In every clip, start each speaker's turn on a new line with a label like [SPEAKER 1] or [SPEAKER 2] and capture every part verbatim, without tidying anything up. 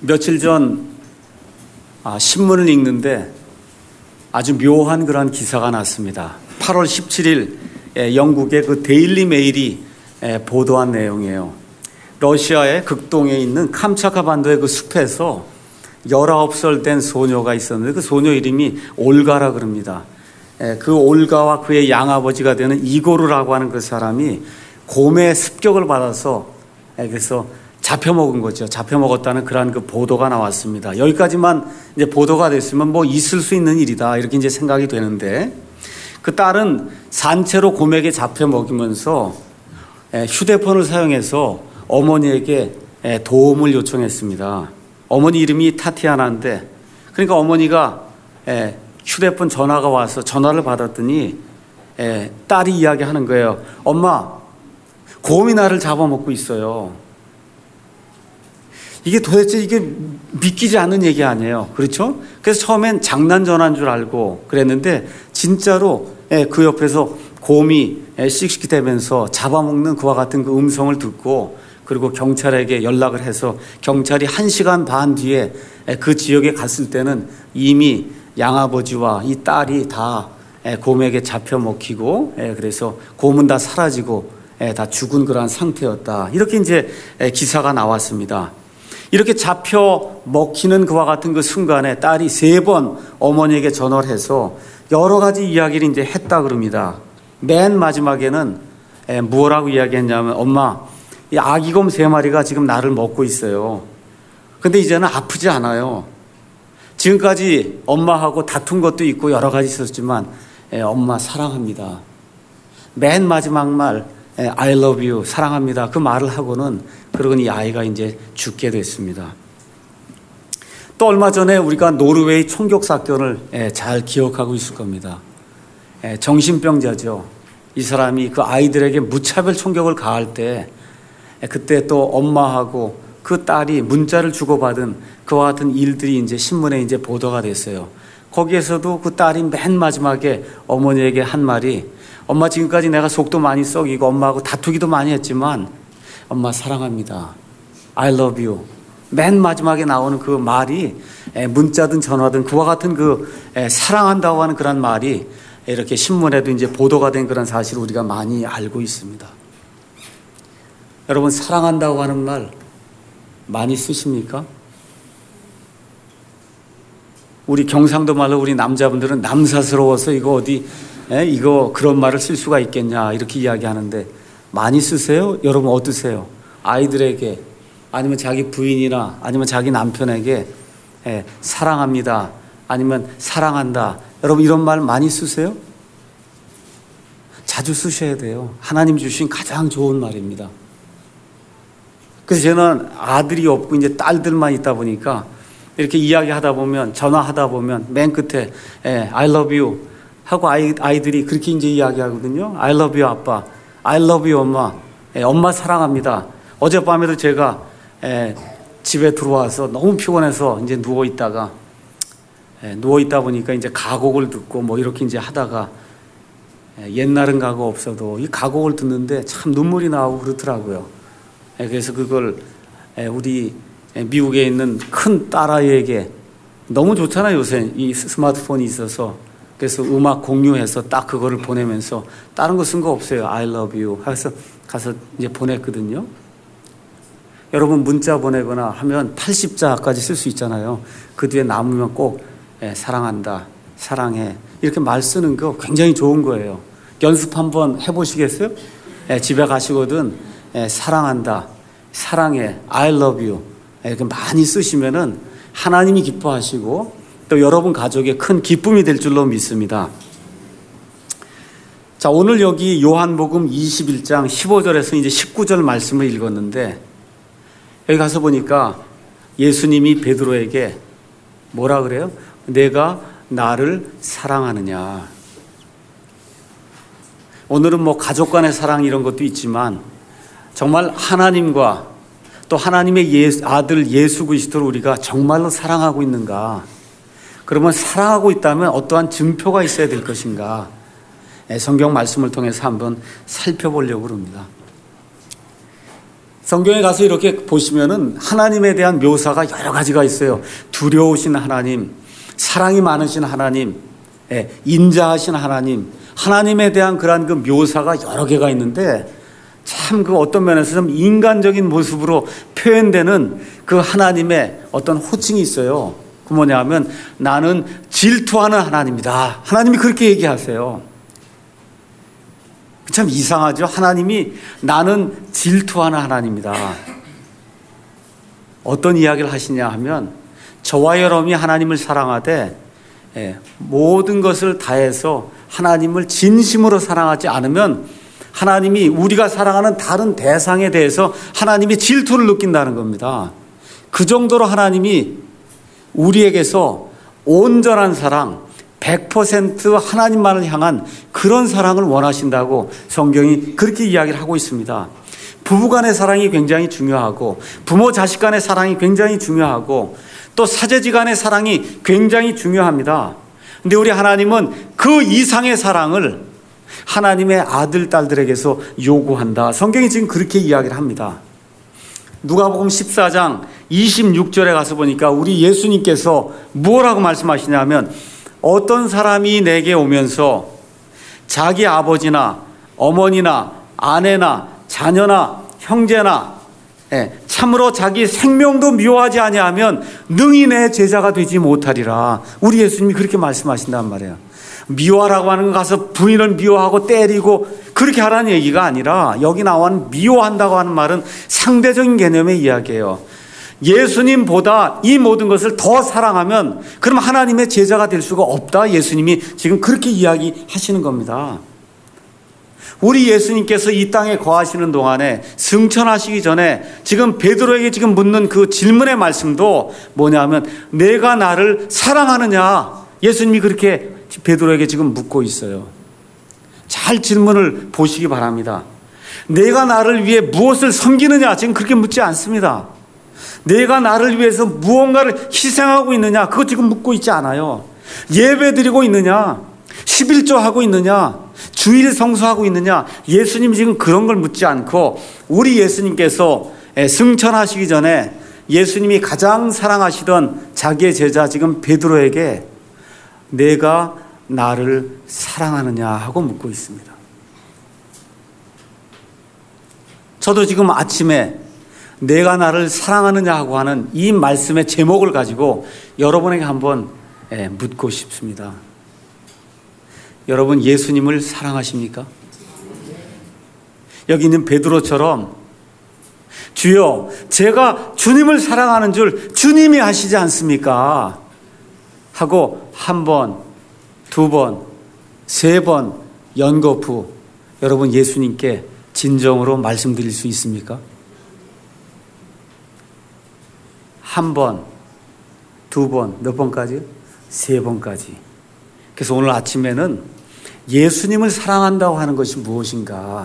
[SPEAKER 1] 며칠 전 아, 신문을 읽는데 아주 묘한 그런 기사가 났습니다. 팔월 십칠일 에, 영국의 그 데일리 메일이 에, 보도한 내용이에요. 러시아의 극동에 있는 캄차카 반도의 그 숲에서 열아홉 살 된 소녀가 있었는데 그 소녀 이름이 올가라 그럽니다. 에, 그 올가와 그의 양아버지가 되는 이고르라고 하는 그 사람이 곰의 습격을 받아서 에, 그래서 잡혀먹은 거죠. 잡혀먹었다는 그러한 그 보도가 나왔습니다. 여기까지만 이제 보도가 됐으면 뭐 있을 수 있는 일이다 이렇게 이제 생각이 되는데, 그 딸은 산채로 곰에게 잡혀먹이면서 휴대폰을 사용해서 어머니에게 도움을 요청했습니다. 어머니 이름이 타티아나인데, 그러니까 어머니가 휴대폰 전화가 와서 전화를 받았더니 딸이 이야기하는 거예요. 엄마, 곰이 나를 잡아먹고 있어요. 이게 도대체 이게 믿기지 않는 얘기 아니에요. 그렇죠? 그래서 처음엔 장난 전화인 줄 알고 그랬는데 진짜로 그 옆에서 곰이 씩씩대면서 잡아먹는 그와 같은 그 음성을 듣고, 그리고 경찰에게 연락을 해서 경찰이 한 시간 반 뒤에 그 지역에 갔을 때는 이미 양아버지와 이 딸이 다 곰에게 잡혀 먹히고, 그래서 곰은 다 사라지고 다 죽은 그러한 상태였다. 이렇게 이제 기사가 나왔습니다. 이렇게 잡혀 먹히는 그와 같은 그 순간에 딸이 세 번 어머니에게 전화를 해서 여러 가지 이야기를 이제 했다 그럽니다. 맨 마지막에는 뭐라고 이야기했냐면, 엄마, 이 아기곰 세 마리가 지금 나를 먹고 있어요. 근데 이제는 아프지 않아요. 지금까지 엄마하고 다툰 것도 있고 여러 가지 있었지만 엄마 사랑합니다. 맨 마지막 말 I love you, 사랑합니다. 그 말을 하고는 그러고 이 아이가 이제 죽게 됐습니다. 또 얼마 전에 우리가 노르웨이 총격 사건을 잘 기억하고 있을 겁니다. 정신병자죠. 이 사람이 그 아이들에게 무차별 총격을 가할 때 그때 또 엄마하고 그 딸이 문자를 주고받은 그와 같은 일들이 이제 신문에 이제 보도가 됐어요. 거기에서도 그 딸이 맨 마지막에 어머니에게 한 말이, 엄마 지금까지 내가 속도 많이 썩이고 엄마하고 다투기도 많이 했지만 엄마 사랑합니다. I love you. 맨 마지막에 나오는 그 말이 문자든 전화든 그와 같은 그 사랑한다고 하는 그런 말이 이렇게 신문에도 이제 보도가 된 그런 사실을 우리가 많이 알고 있습니다. 여러분, 사랑한다고 하는 말 많이 쓰십니까? 우리 경상도 말로 우리 남자분들은 남사스러워서 이거 어디 에? 이거 그런 말을 쓸 수가 있겠냐 이렇게 이야기하는데, 많이 쓰세요? 여러분 어떠세요? 아이들에게, 아니면 자기 부인이나 아니면 자기 남편에게 에, 사랑합니다, 아니면 사랑한다, 여러분 이런 말 많이 쓰세요? 자주 쓰셔야 돼요. 하나님 주신 가장 좋은 말입니다. 그래서 저는 아들이 없고 이제 딸들만 있다 보니까 이렇게 이야기하다 보면, 전화하다 보면 맨 끝에 에, I love you 하고 아이, 아이들이 그렇게 이제 이야기하거든요. I love you 아빠, I love you 엄마, 에, 엄마 사랑합니다. 어젯밤에도 제가 에, 집에 들어와서 너무 피곤해서 이제 누워 있다가 에, 누워 있다 보니까 이제 가곡을 듣고 뭐 이렇게 이제 하다가 에, 옛날은 가곡 없어도 이 가곡을 듣는데 참 눈물이 나오고 그렇더라고요. 에, 그래서 그걸 에, 우리 에, 미국에 있는 큰 딸아이에게, 너무 좋잖아요 요새 이 스마트폰이 있어서. 그래서 음악 공유해서 딱 그거를 보내면서 다른 거 쓴 거 없어요. I love you. 해서 가서 이제 보냈거든요. 여러분 문자 보내거나 하면 팔십 자까지 쓸 수 있잖아요. 그 뒤에 남으면 꼭 예, 사랑한다, 사랑해 이렇게 말 쓰는 거 굉장히 좋은 거예요. 연습 한번 해보시겠어요? 예, 집에 가시거든 예, 사랑한다, 사랑해, I love you 예, 이렇게 많이 쓰시면은 하나님이 기뻐하시고 또 여러분 가족의 큰 기쁨이 될 줄로 믿습니다. 자, 오늘 여기 요한복음 이십일 장 십오 절에서 이제 십구 절 말씀을 읽었는데, 여기 가서 보니까 예수님이 베드로에게 뭐라 그래요? 내가 나를 사랑하느냐. 오늘은 뭐 가족 간의 사랑 이런 것도 있지만 정말 하나님과 또 하나님의 예수, 아들 예수 그리스도를 우리가 정말로 사랑하고 있는가? 그러면 사랑하고 있다면 어떠한 증표가 있어야 될 것인가? 성경 말씀을 통해서 한번 살펴보려고 합니다. 성경에 가서 이렇게 보시면은 하나님에 대한 묘사가 여러 가지가 있어요. 두려우신 하나님, 사랑이 많으신 하나님, 인자하신 하나님, 하나님에 대한 그러한 그 묘사가 여러 개가 있는데 참 그 어떤 면에서 좀 인간적인 모습으로 표현되는 그 하나님의 어떤 호칭이 있어요. 그 뭐냐 하면 나는 질투하는 하나님이다. 하나님이 그렇게 얘기하세요. 참 이상하죠. 하나님이 나는 질투하는 하나님이다. 어떤 이야기를 하시냐 하면 저와 여러분이 하나님을 사랑하되 예, 모든 것을 다해서 하나님을 진심으로 사랑하지 않으면 하나님이 우리가 사랑하는 다른 대상에 대해서 하나님이 질투를 느낀다는 겁니다. 그 정도로 하나님이 우리에게서 온전한 사랑, 백 퍼센트 하나님만을 향한 그런 사랑을 원하신다고 성경이 그렇게 이야기를 하고 있습니다. 부부간의 사랑이 굉장히 중요하고 부모 자식 간의 사랑이 굉장히 중요하고 또 사제지간의 사랑이 굉장히 중요합니다. 근데 우리 하나님은 그 이상의 사랑을 하나님의 아들, 딸들에게서 요구한다. 성경이 지금 그렇게 이야기를 합니다. 누가복음 십사 장 이십육 절에 가서 보니까 우리 예수님께서 뭐라고 말씀하시냐면 어떤 사람이 내게 오면서 자기 아버지나 어머니나 아내나 자녀나 형제나 예, 참으로 자기 생명도 미워하지 아니하면 능히 내 제자가 되지 못하리라. 우리 예수님이 그렇게 말씀하신단 말이에요. 미워하라고 하는 건 가서 부인을 미워하고 때리고 그렇게 하라는 얘기가 아니라 여기 나온 미워한다고 하는 말은 상대적인 개념의 이야기예요. 예수님보다 이 모든 것을 더 사랑하면 그럼 하나님의 제자가 될 수가 없다. 예수님이 지금 그렇게 이야기하시는 겁니다. 우리 예수님께서 이 땅에 거하시는 동안에 승천하시기 전에 지금 베드로에게 지금 묻는 그 질문의 말씀도 뭐냐면 내가 나를 사랑하느냐. 예수님이 그렇게 베드로에게 지금 묻고 있어요. 잘 질문을 보시기 바랍니다. 내가 나를 위해 무엇을 섬기느냐 지금 그렇게 묻지 않습니다. 내가 나를 위해서 무언가를 희생하고 있느냐 그거 지금 묻고 있지 않아요. 예배 드리고 있느냐, 십일조 하고 있느냐, 주일 성수하고 있느냐, 예수님 지금 그런 걸 묻지 않고 우리 예수님께서 승천하시기 전에 예수님이 가장 사랑하시던 자기의 제자 지금 베드로에게 내가 나를 사랑하느냐 하고 묻고 있습니다. 저도 지금 아침에 내가 나를 사랑하느냐 하고 하는 이 말씀의 제목을 가지고 여러분에게 한번 묻고 싶습니다. 여러분 예수님을 사랑하십니까? 여기 있는 베드로처럼 주여 제가 주님을 사랑하는 줄 주님이 아시지 않습니까? 하고 한 번, 두 번, 세 번 연거푸 여러분 예수님께 진정으로 말씀드릴 수 있습니까? 한 번, 두 번, 몇 번까지요? 세 번까지. 그래서 오늘 아침에는 예수님을 사랑한다고 하는 것이 무엇인가?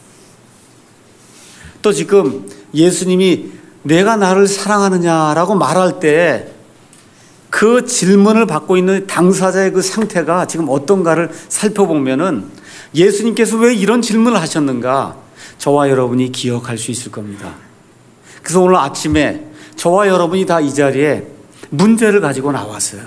[SPEAKER 1] 또 지금 예수님이 내가 나를 사랑하느냐라고 말할 때 그 질문을 받고 있는 당사자의 그 상태가 지금 어떤가를 살펴보면은 예수님께서 왜 이런 질문을 하셨는가? 저와 여러분이 기억할 수 있을 겁니다. 그래서 오늘 아침에 저와 여러분이 다 이 자리에 문제를 가지고 나왔어요.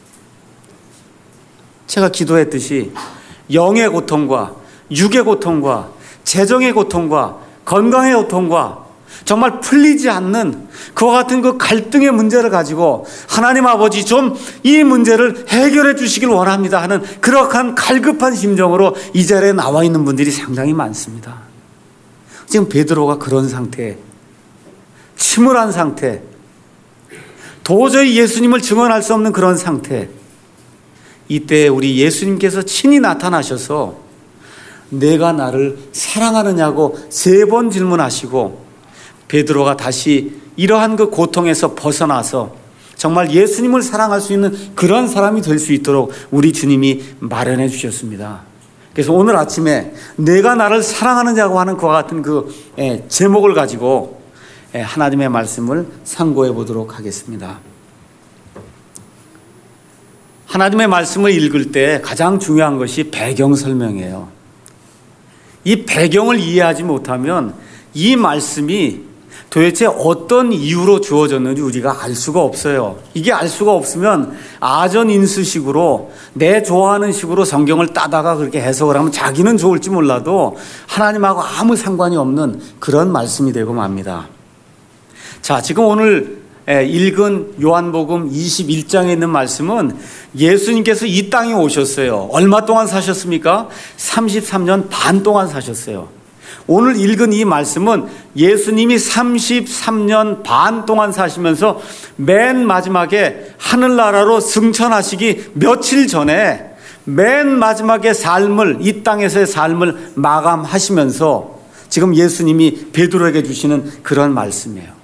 [SPEAKER 1] 제가 기도했듯이 영의 고통과 육의 고통과 재정의 고통과 건강의 고통과 정말 풀리지 않는 그와 같은 그 갈등의 문제를 가지고 하나님 아버지 좀 이 문제를 해결해 주시길 원합니다 하는 그러한 갈급한 심정으로 이 자리에 나와 있는 분들이 상당히 많습니다. 지금 베드로가 그런 상태, 침울한 상태, 도저히 예수님을 증언할 수 없는 그런 상태. 이때 우리 예수님께서 친히 나타나셔서 내가 나를 사랑하느냐고 세 번 질문하시고 베드로가 다시 이러한 그 고통에서 벗어나서 정말 예수님을 사랑할 수 있는 그런 사람이 될 수 있도록 우리 주님이 마련해 주셨습니다. 그래서 오늘 아침에 내가 나를 사랑하느냐고 하는 그와 같은 그 제목을 가지고 하나님의 말씀을 상고해 보도록 하겠습니다. 하나님의 말씀을 읽을 때 가장 중요한 것이 배경 설명이에요. 이 배경을 이해하지 못하면 이 말씀이 도대체 어떤 이유로 주어졌는지 우리가 알 수가 없어요. 이게 알 수가 없으면 아전인수식으로 내 좋아하는 식으로 성경을 따다가 그렇게 해석을 하면 자기는 좋을지 몰라도 하나님하고 아무 상관이 없는 그런 말씀이 되고 맙니다. 자, 지금 오늘 읽은 요한복음 이십일 장에 있는 말씀은 예수님께서 이 땅에 오셨어요. 얼마 동안 사셨습니까? 삼십삼 년 반 동안 사셨어요. 오늘 읽은 이 말씀은 예수님이 삼십삼 년 반 동안 사시면서 맨 마지막에 하늘나라로 승천하시기 며칠 전에 맨 마지막에 삶을, 이 땅에서의 삶을 마감하시면서 지금 예수님이 베드로에게 주시는 그런 말씀이에요.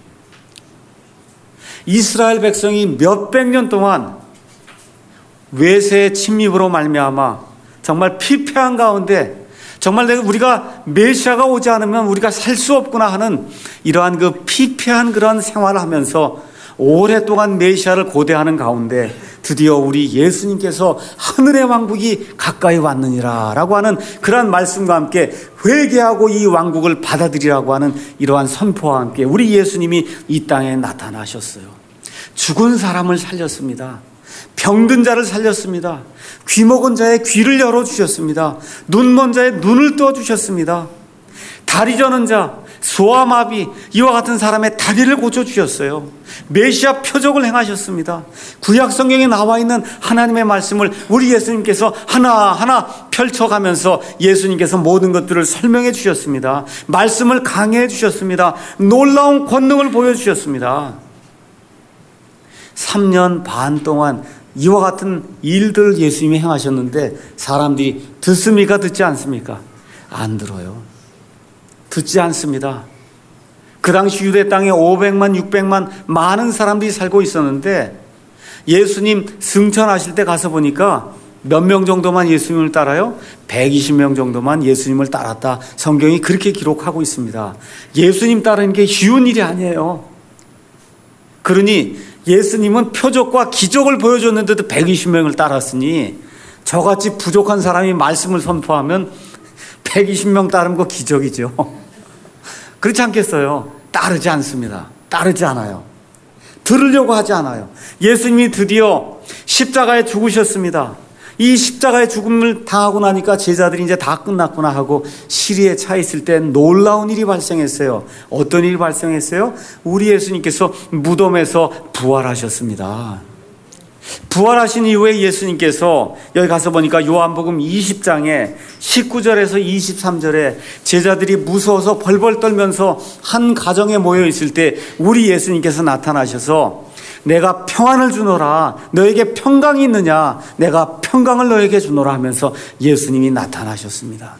[SPEAKER 1] 이스라엘 백성이 몇백 년 동안 외세의 침입으로 말미암아 정말 피폐한 가운데 정말 내가 우리가 메시아가 오지 않으면 우리가 살 수 없구나 하는 이러한 그 피폐한 그런 생활을 하면서 오랫동안 메시아를 고대하는 가운데 드디어 우리 예수님께서 하늘의 왕국이 가까이 왔느니라 라고 하는 그러한 말씀과 함께 회개하고 이 왕국을 받아들이라고 하는 이러한 선포와 함께 우리 예수님이 이 땅에 나타나셨어요. 죽은 사람을 살렸습니다. 병든 자를 살렸습니다. 귀 먹은 자의 귀를 열어주셨습니다. 눈 먼 자의 눈을 떠주셨습니다. 다리 저는 자, 소아마비 이와 같은 사람의 다리를 고쳐주셨어요. 메시아 표적을 행하셨습니다. 구약 성경에 나와 있는 하나님의 말씀을 우리 예수님께서 하나하나 펼쳐가면서 예수님께서 모든 것들을 설명해 주셨습니다. 말씀을 강해해 주셨습니다. 놀라운 권능을 보여주셨습니다. 삼 년 반 동안 이와 같은 일들을 예수님이 행하셨는데 사람들이 듣습니까? 듣지 않습니까? 안 들어요. 듣지 않습니다. 그 당시 유대 땅에 오백만, 육백만 많은 사람들이 살고 있었는데 예수님 승천하실 때 가서 보니까 몇 명 정도만 예수님을 따라요? 백이십 명 정도만 예수님을 따랐다. 성경이 그렇게 기록하고 있습니다. 예수님 따르는 게 쉬운 일이 아니에요. 그러니 예수님은 표적과 기적을 보여줬는데도 백이십 명을 따랐으니 저같이 부족한 사람이 말씀을 선포하면 백이십 명 따르는 거 기적이죠. 그렇지 않겠어요? 따르지 않습니다. 따르지 않아요. 들으려고 하지 않아요. 예수님이 드디어 십자가에 죽으셨습니다. 이 십자가의 죽음을 당하고 나니까 제자들이 이제 다 끝났구나 하고 시리에 차 있을 때 놀라운 일이 발생했어요. 어떤 일이 발생했어요? 우리 예수님께서 무덤에서 부활하셨습니다. 부활하신 이후에 예수님께서 여기 가서 보니까 요한복음 이십 장에 십구 절에서 이십삼 절에 제자들이 무서워서 벌벌 떨면서 한 가정에 모여 있을 때 우리 예수님께서 나타나셔서 내가 평안을 주노라, 너에게 평강이 있느냐, 내가 평강을 너에게 주노라 하면서 예수님이 나타나셨습니다.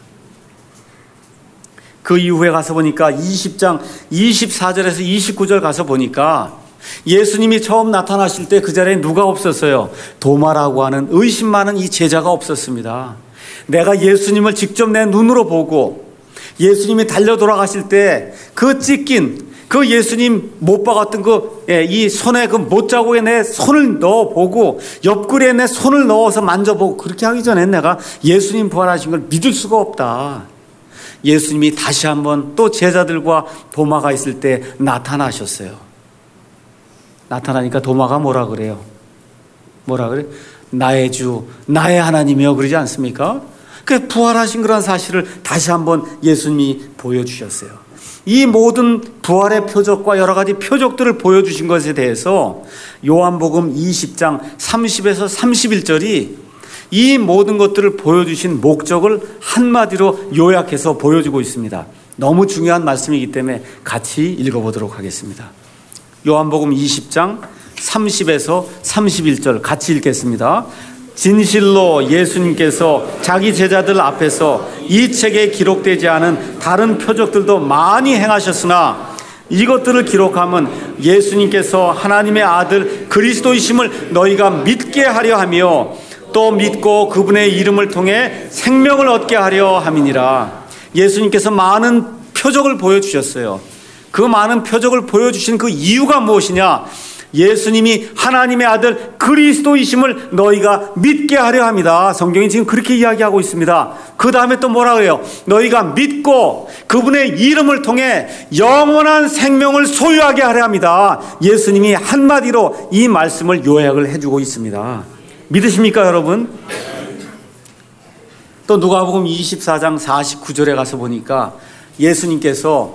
[SPEAKER 1] 그 이후에 가서 보니까 이십 장 이십사 절에서 이십구 절 가서 보니까 예수님이 처음 나타나실 때 그 자리에 누가 없었어요? 도마라고 하는 의심 많은 이 제자가 없었습니다. 내가 예수님을 직접 내 눈으로 보고 예수님이 달려 돌아가실 때 그 찢긴 그 예수님 못 박았던 그 이 손에 그 못자국에 내 손을 넣어보고 옆구리에 내 손을 넣어서 만져보고 그렇게 하기 전에 내가 예수님 부활하신 걸 믿을 수가 없다. 예수님이 다시 한번 또 제자들과 도마가 있을 때 나타나셨어요. 나타나니까 도마가 뭐라 그래요? 뭐라 그래? 나의 주, 나의 하나님이여 그러지 않습니까? 그 부활하신 그런 사실을 다시 한번 예수님이 보여주셨어요. 이 모든 부활의 표적과 여러 가지 표적들을 보여주신 것에 대해서 요한복음 이십 장 삼십에서 삼십일 절이 이 모든 것들을 보여주신 목적을 한마디로 요약해서 보여주고 있습니다. 너무 중요한 말씀이기 때문에 같이 읽어보도록 하겠습니다. 요한복음 이십 장 삼십에서 삼십일 절 같이 읽겠습니다. 진실로 예수님께서 자기 제자들 앞에서 이 책에 기록되지 않은 다른 표적들도 많이 행하셨으나 이것들을 기록함은 예수님께서 하나님의 아들 그리스도이심을 너희가 믿게 하려 하며 또 믿고 그분의 이름을 통해 생명을 얻게 하려 함이니라. 예수님께서 많은 표적을 보여주셨어요. 그 많은 표적을 보여주신 그 이유가 무엇이냐? 예수님이 하나님의 아들 그리스도이심을 너희가 믿게 하려 합니다. 성경이 지금 그렇게 이야기하고 있습니다. 그 다음에 또 뭐라 그래요? 너희가 믿고 그분의 이름을 통해 영원한 생명을 소유하게 하려 합니다. 예수님이 한마디로 이 말씀을 요약을 해주고 있습니다. 믿으십니까, 여러분? 또 누가복음 이십사 장 사십구 절에 가서 보니까 예수님께서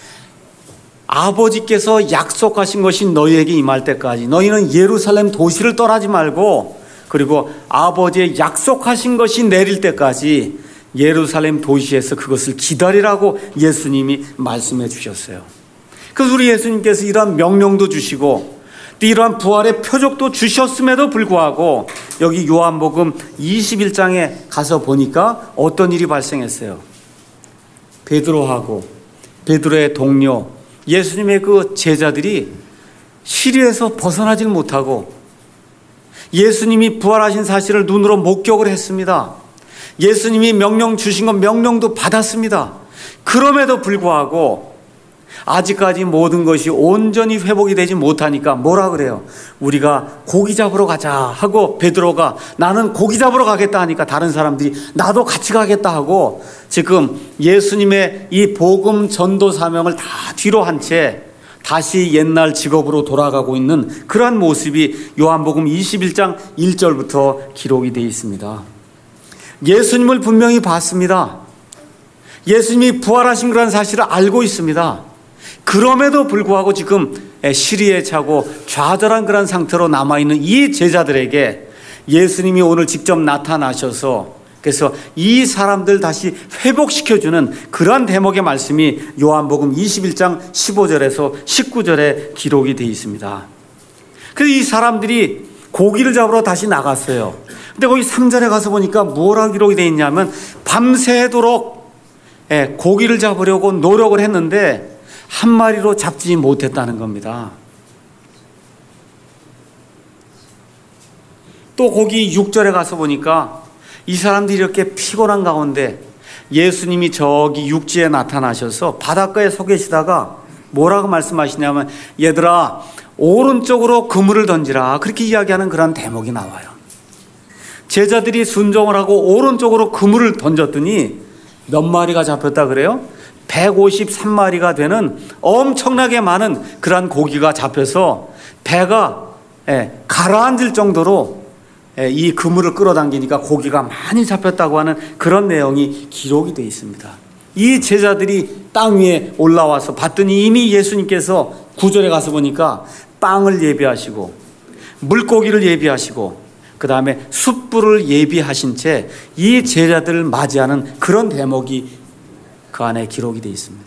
[SPEAKER 1] 아버지께서 약속하신 것이 너희에게 임할 때까지 너희는 예루살렘 도시를 떠나지 말고, 그리고 아버지의 약속하신 것이 내릴 때까지 예루살렘 도시에서 그것을 기다리라고 예수님이 말씀해 주셨어요. 그래서 우리 예수님께서 이러한 명령도 주시고 또 이러한 부활의 표적도 주셨음에도 불구하고 여기 요한복음 이십일 장에 가서 보니까 어떤 일이 발생했어요? 베드로하고 베드로의 동료 예수님의 그 제자들이 시리에서 벗어나질 못하고 예수님이 부활하신 사실을 눈으로 목격을 했습니다. 예수님이 명령 주신 건 명령도 받았습니다. 그럼에도 불구하고 아직까지 모든 것이 온전히 회복이 되지 못하니까 뭐라 그래요? 우리가 고기 잡으러 가자 하고 베드로가 나는 고기 잡으러 가겠다 하니까 다른 사람들이 나도 같이 가겠다 하고 지금 예수님의 이 복음 전도 사명을 다 뒤로 한 채 다시 옛날 직업으로 돌아가고 있는 그러한 모습이 요한복음 이십일 장 일 절부터 기록이 되어 있습니다. 예수님을 분명히 봤습니다. 예수님이 부활하신 그런 사실을 알고 있습니다. 그럼에도 불구하고 지금 시리에 차고 좌절한 그런 상태로 남아있는 이 제자들에게 예수님이 오늘 직접 나타나셔서 그래서 이 사람들 다시 회복시켜주는 그러한 대목의 말씀이 요한복음 이십일 장 십오 절에서 십구 절에 기록이 되어 있습니다. 그래서 이 사람들이 고기를 잡으러 다시 나갔어요. 근데 거기 삼 절에 가서 보니까 뭐라 기록이 되어 있냐면 밤새도록 고기를 잡으려고 노력을 했는데 한 마리로 잡지 못했다는 겁니다. 또 거기 육 절에 가서 보니까 이 사람들이 이렇게 피곤한 가운데 예수님이 저기 육지에 나타나셔서 바닷가에 서 계시다가 뭐라고 말씀하시냐면 얘들아 오른쪽으로 그물을 던지라 그렇게 이야기하는 그런 대목이 나와요. 제자들이 순종을 하고 오른쪽으로 그물을 던졌더니 몇 마리가 잡혔다 그래요? 백오십삼 마리가 되는 엄청나게 많은 그러한 고기가 잡혀서 배가 가라앉을 정도로 이 그물을 끌어당기니까 고기가 많이 잡혔다고 하는 그런 내용이 기록이 되어 있습니다. 이 제자들이 땅 위에 올라와서 봤더니 이미 예수님께서 구 절에 가서 보니까 빵을 예비하시고 물고기를 예비하시고 그 다음에 숯불을 예비하신 채 이 제자들을 맞이하는 그런 대목이 그 안에 기록이 되어 있습니다.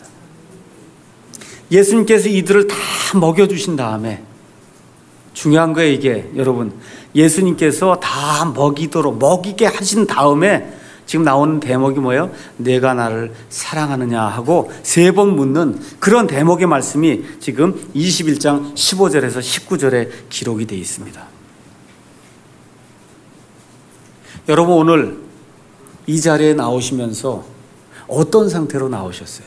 [SPEAKER 1] 예수님께서 이들을 다 먹여주신 다음에 중요한 거예요 이게 여러분, 예수님께서 다 먹이도록 먹이게 하신 다음에 지금 나오는 대목이 뭐예요? 내가 나를 사랑하느냐 하고 세 번 묻는 그런 대목의 말씀이 지금 이십일 장 십오 절에서 십구 절에 기록이 되어 있습니다. 여러분 오늘 이 자리에 나오시면서 어떤 상태로 나오셨어요?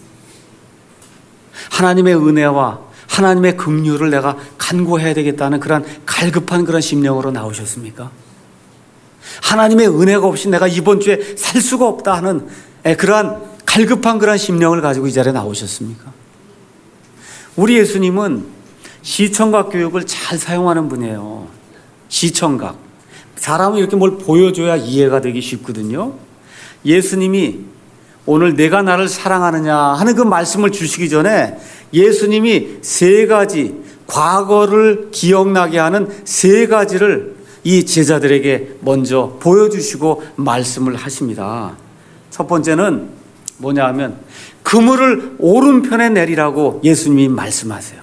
[SPEAKER 1] 하나님의 은혜와 하나님의 긍휼을 내가 간구해야 되겠다는 그런 갈급한 그런 심령으로 나오셨습니까? 하나님의 은혜가 없이 내가 이번 주에 살 수가 없다 하는 그러한 갈급한 그런 심령을 가지고 이 자리에 나오셨습니까? 우리 예수님은 시청각 교육을 잘 사용하는 분이에요. 시청각. 사람은 이렇게 뭘 보여줘야 이해가 되기 쉽거든요. 예수님이 오늘 내가 나를 사랑하느냐 하는 그 말씀을 주시기 전에 예수님이 세 가지 과거를 기억나게 하는 세 가지를 이 제자들에게 먼저 보여주시고 말씀을 하십니다. 첫 번째는 뭐냐 하면 그물을 오른편에 내리라고 예수님이 말씀하세요.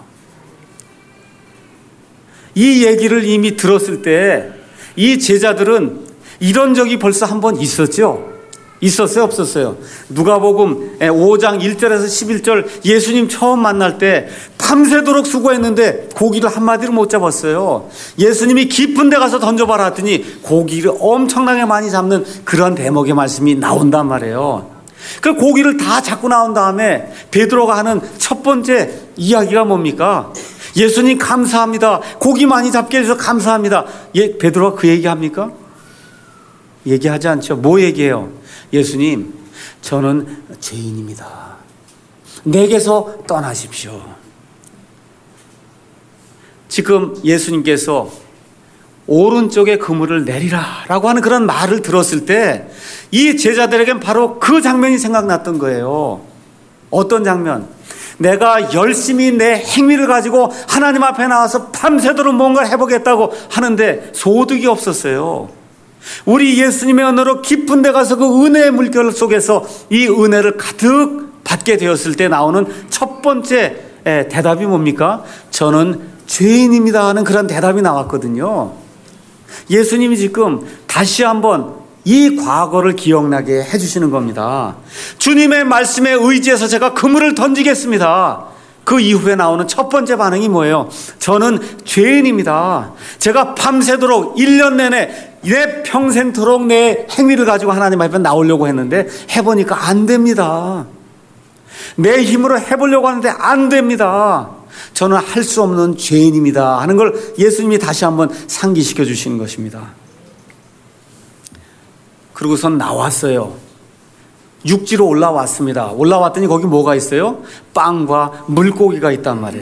[SPEAKER 1] 이 얘기를 이미 들었을 때 이 제자들은 이런 적이 벌써 한 번 있었죠? 있었어요? 없었어요? 누가복음 오 장 일 절에서 십일 절 예수님 처음 만날 때 밤새도록 수고했는데 고기를 한 마디를 못 잡았어요. 예수님이 깊은 데 가서 던져봐라 했더니 고기를 엄청나게 많이 잡는 그런 대목의 말씀이 나온단 말이에요. 그 고기를 다 잡고 나온 다음에 베드로가 하는 첫 번째 이야기가 뭡니까? 예수님 감사합니다. 고기 많이 잡게 해주셔서 감사합니다. 예, 베드로가 그 얘기합니까? 얘기하지 않죠. 뭐 얘기해요? 예수님, 저는 죄인입니다. 내게서 떠나십시오. 지금 예수님께서 오른쪽에 그물을 내리라 라고 하는 그런 말을 들었을 때 이 제자들에겐 바로 그 장면이 생각났던 거예요. 어떤 장면? 내가 열심히 내 행위를 가지고 하나님 앞에 나와서 밤새도록 뭔가를 해보겠다고 하는데 소득이 없었어요. 우리 예수님의 은혜로 깊은 데 가서 그 은혜의 물결 속에서 이 은혜를 가득 받게 되었을 때 나오는 첫 번째 대답이 뭡니까? 저는 죄인입니다 하는 그런 대답이 나왔거든요. 예수님이 지금 다시 한번 이 과거를 기억나게 해주시는 겁니다. 주님의 말씀에 의지해서 제가 그물을 던지겠습니다. 그 이후에 나오는 첫 번째 반응이 뭐예요? 저는 죄인입니다. 제가 밤새도록 일 년 내내 내 평생토록 내 행위를 가지고 하나님 앞에 나오려고 했는데 해보니까 안 됩니다. 내 힘으로 해보려고 하는데 안 됩니다. 저는 할 수 없는 죄인입니다 하는 걸 예수님이 다시 한번 상기시켜 주시는 것입니다. 그러고선 나왔어요. 육지로 올라왔습니다. 올라왔더니 거기 뭐가 있어요? 빵과 물고기가 있단 말이에요.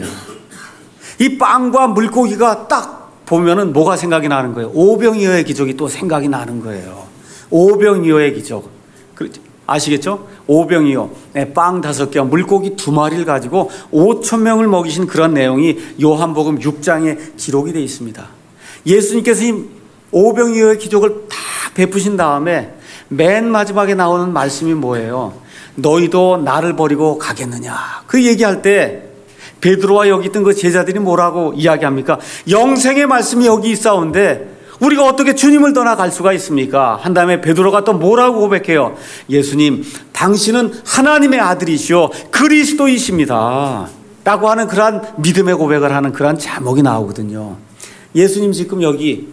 [SPEAKER 1] 이 빵과 물고기가 딱 보면은 뭐가 생각이 나는 거예요? 오병이어의 기적이 또 생각이 나는 거예요. 오병이어의 기적. 아시겠죠? 오병이어. 네, 빵 다섯 개와 물고기 두 마리를 가지고 오천 명을 먹이신 그런 내용이 요한복음 육 장에 기록이 되어 있습니다. 예수님께서 이 오병이어의 기적을 다 베푸신 다음에 맨 마지막에 나오는 말씀이 뭐예요? 너희도 나를 버리고 가겠느냐? 그 얘기할 때 베드로와 여기 있던 그 제자들이 뭐라고 이야기합니까? 영생의 말씀이 여기 있사온데 우리가 어떻게 주님을 떠나갈 수가 있습니까? 한 다음에 베드로가 또 뭐라고 고백해요? 예수님, 당신은 하나님의 아들이시오 그리스도이십니다 라고 하는 그러한 믿음의 고백을 하는 그러한 제목이 나오거든요. 예수님 지금 여기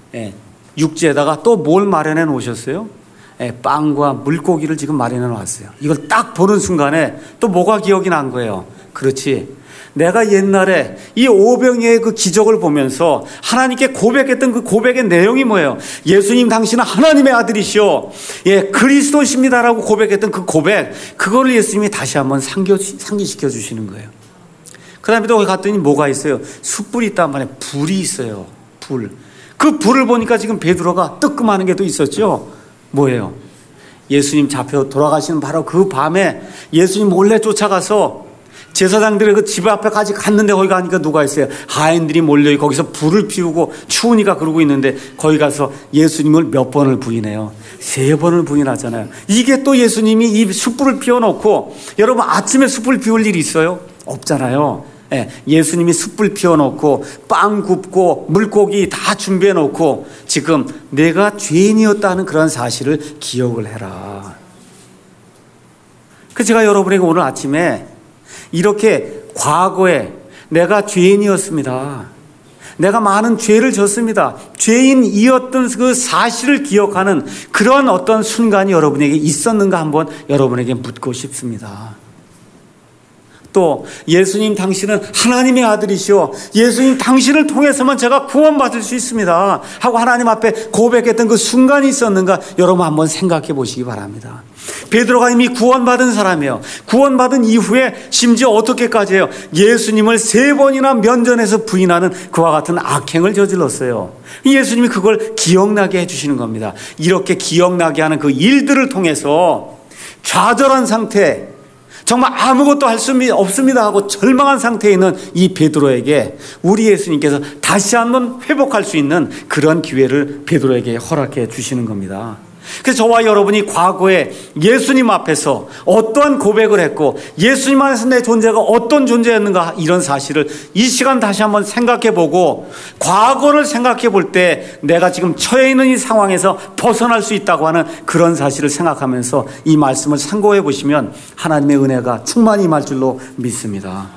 [SPEAKER 1] 육지에다가 또 뭘 마련해 놓으셨어요? 빵과 물고기를 지금 마련해 놓았어요. 이걸 딱 보는 순간에 또 뭐가 기억이 난 거예요? 그렇지. 내가 옛날에 이 오병이어의 그 기적을 보면서 하나님께 고백했던 그 고백의 내용이 뭐예요? 예수님 당신은 하나님의 아들이시오. 예, 그리스도십니다라고 고백했던 그 고백, 그거를 예수님이 다시 한번 상기, 상기시켜 주시는 거예요. 그 다음에 또 거기 갔더니 뭐가 있어요? 숯불이 있단 말이에요. 불이 있어요. 불. 그 불을 보니까 지금 베드로가 뜨끔하는 게 또 있었죠. 뭐예요? 예수님 잡혀 돌아가시는 바로 그 밤에 예수님 몰래 쫓아가서 제사장들의 그 집 앞에까지 갔는데 거기 가니까 누가 있어요? 하인들이 몰려 거기서 불을 피우고 추우니까 그러고 있는데 거기 가서 예수님을 몇 번을 부인해요? 세 번을 부인하잖아요. 이게 또 예수님이 이 숯불을 피워놓고 여러분 아침에 숯불 피울 일이 있어요? 없잖아요. 예, 예수님이 숯불 피워놓고 빵 굽고 물고기 다 준비해놓고 지금 내가 죄인이었다는 그런 사실을 기억을 해라. 그 제가 여러분에게 오늘 아침에 이렇게 과거에 내가 죄인이었습니다. 내가 많은 죄를 졌습니다. 죄인이었던 그 사실을 기억하는 그런 어떤 순간이 여러분에게 있었는가 한번 여러분에게 묻고 싶습니다. 또 예수님 당신은 하나님의 아들이시오. 예수님 당신을 통해서만 제가 구원받을 수 있습니다 하고 하나님 앞에 고백했던 그 순간이 있었는가 여러분 한번 생각해 보시기 바랍니다. 베드로가 이미 구원받은 사람이에요. 구원받은 이후에 심지어 어떻게까지 해요? 예수님을 세 번이나 면전에서 부인하는 그와 같은 악행을 저질렀어요. 예수님이 그걸 기억나게 해주시는 겁니다. 이렇게 기억나게 하는 그 일들을 통해서 좌절한 상태, 정말 아무것도 할 수 없습니다 하고 절망한 상태에 있는 이 베드로에게 우리 예수님께서 다시 한번 회복할 수 있는 그런 기회를 베드로에게 허락해 주시는 겁니다. 그래서 저와 여러분이 과거에 예수님 앞에서 어떠한 고백을 했고 예수님 안에서 내 존재가 어떤 존재였는가 이런 사실을 이 시간 다시 한번 생각해 보고 과거를 생각해 볼 때 내가 지금 처해 있는 이 상황에서 벗어날 수 있다고 하는 그런 사실을 생각하면서 이 말씀을 참고해 보시면 하나님의 은혜가 충만히 임할 줄로 믿습니다.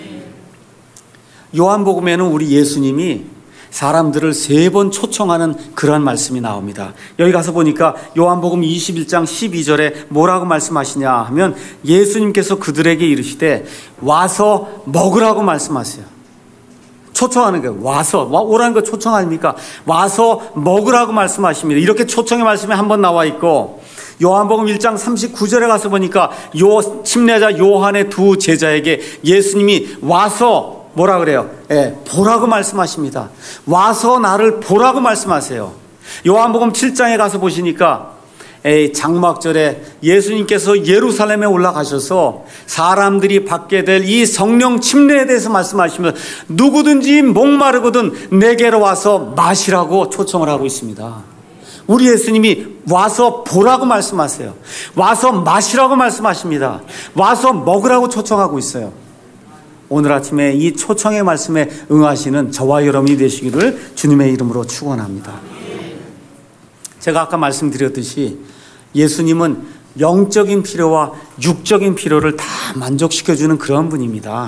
[SPEAKER 1] 요한복음에는 우리 예수님이 사람들을 세 번 초청하는 그런 말씀이 나옵니다. 여기 가서 보니까 요한복음 이십일 장 십이 절에 뭐라고 말씀하시냐 하면 예수님께서 그들에게 이르시되 와서 먹으라고 말씀하세요. 초청하는 거예요. 와서, 오라는 거 초청 아닙니까? 와서 먹으라고 말씀하십니다. 이렇게 초청의 말씀이 한 번 나와 있고, 요한복음 일 장 삼십구 절에 가서 보니까 요 침례자 요한의 두 제자에게 예수님이 와서 뭐라 그래요? 예, 보라고 말씀하십니다. 와서 나를 보라고 말씀하세요. 요한복음 칠 장에 가서 보시니까 에이, 장막절에 예수님께서 예루살렘에 올라가셔서 사람들이 받게 될 이 성령 침례에 대해서 말씀하시면서 누구든지 목마르거든 내게로 와서 마시라고 초청을 하고 있습니다. 우리 예수님이 와서 보라고 말씀하세요. 와서 마시라고 말씀하십니다. 와서 먹으라고 초청하고 있어요. 오늘 아침에 이 초청의 말씀에 응하시는 저와 여러분이 되시기를 주님의 이름으로 축원합니다. 제가 아까 말씀드렸듯이 예수님은 영적인 필요와 육적인 필요를 다 만족시켜주는 그런 분입니다.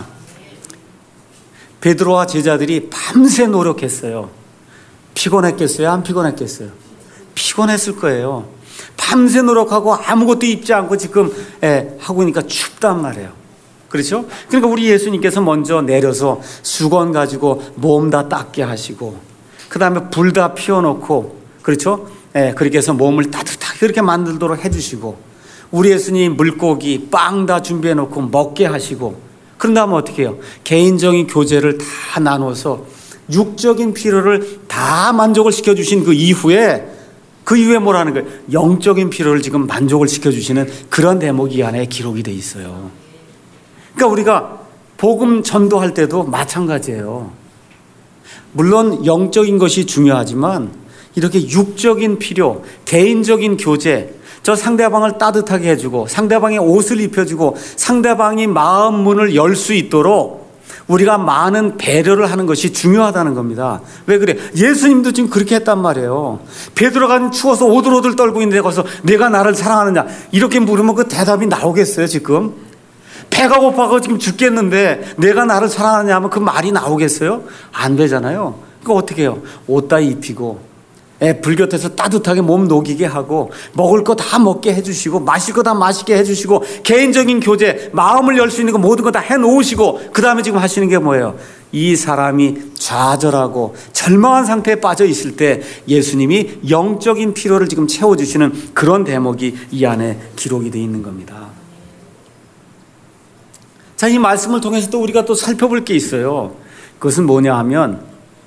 [SPEAKER 1] 베드로와 제자들이 밤새 노력했어요. 피곤했겠어요? 안 피곤했겠어요? 피곤했을 거예요. 밤새 노력하고 아무것도 입지 않고 지금 예, 하고 있으니까 춥단 말이에요. 그렇죠? 그러니까 우리 예수님께서 먼저 내려서 수건 가지고 몸 다 닦게 하시고 그 다음에 불 다 피워놓고 그렇죠? 예, 그렇게 해서 몸을 따뜻하게 그렇게 만들도록 해주시고 우리 예수님 물고기 빵 다 준비해놓고 먹게 하시고 그런 다음에 어떻게 해요? 개인적인 교제를 다 나눠서 육적인 필요를 다 만족을 시켜주신 그 이후에 그 이후에 뭐라는 거예요? 영적인 필요를 지금 만족을 시켜주시는 그런 대목이 안에 기록이 돼 있어요. 그러니까 우리가 복음 전도할 때도 마찬가지예요. 물론 영적인 것이 중요하지만 이렇게 육적인 필요, 개인적인 교제, 저 상대방을 따뜻하게 해주고 상대방의 옷을 입혀주고 상대방이 마음 문을 열 수 있도록 우리가 많은 배려를 하는 것이 중요하다는 겁니다. 왜 그래? 예수님도 지금 그렇게 했단 말이에요. 베드로가 추워서 오들오들 떨고 있는데 거기서 내가 나를 사랑하느냐 이렇게 물으면 그 대답이 나오겠어요 지금? 배가 고파서 지금 죽겠는데 내가 나를 사랑하느냐 하면 그 말이 나오겠어요? 안 되잖아요. 그러니까 어떻게 해요? 옷 다 입히고 예, 불 곁에서 따뜻하게 몸 녹이게 하고 먹을 거 다 먹게 해주시고 마실 거 다 마시게 해주시고 개인적인 교제 마음을 열 수 있는 거 모든 거 다 해놓으시고 그 다음에 지금 하시는 게 뭐예요? 이 사람이 좌절하고 절망한 상태에 빠져 있을 때 예수님이 영적인 필요를 지금 채워주시는 그런 대목이 이 안에 기록이 되어 있는 겁니다. 자, 이 말씀을 통해서 또 우리가 또 살펴볼 게 있어요. 그것은 뭐냐 하면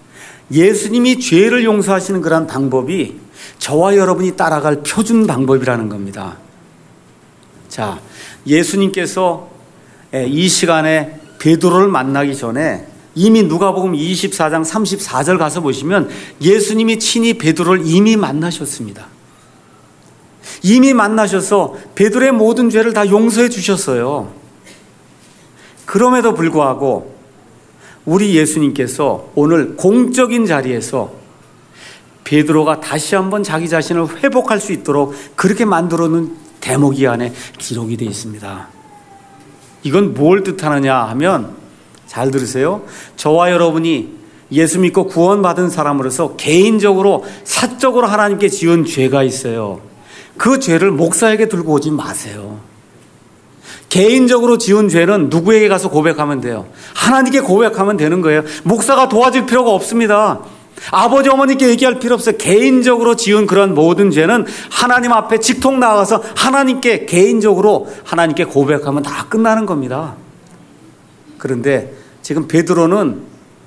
[SPEAKER 1] 예수님이 죄를 용서하시는 그런 방법이 저와 여러분이 따라갈 표준 방법이라는 겁니다. 자, 예수님께서 이 시간에 베드로를 만나기 전에 이미 누가복음 이십사 장 삼십사 절 가서 보시면 예수님이 친히 베드로를 이미 만나셨습니다. 이미 만나셔서 베드로의 모든 죄를 다 용서해 주셨어요. 그럼에도 불구하고 우리 예수님께서 오늘 공적인 자리에서 베드로가 다시 한번 자기 자신을 회복할 수 있도록 그렇게 만들어 놓은 대목이 안에 기록이 되어 있습니다. 이건 뭘 뜻하느냐 하면 잘 들으세요. 저와 여러분이 예수 믿고 구원받은 사람으로서 개인적으로 사적으로 하나님께 지은 죄가 있어요. 그 죄를 목사에게 들고 오지 마세요. 개인적으로 지은 죄는 누구에게 가서 고백하면 돼요? 하나님께 고백하면 되는 거예요. 목사가 도와줄 필요가 없습니다. 아버지 어머니께 얘기할 필요 없어요. 개인적으로 지은 그런 모든 죄는 하나님 앞에 직통 나가서 하나님께 개인적으로 하나님께 고백하면 다 끝나는 겁니다. 그런데 지금 베드로는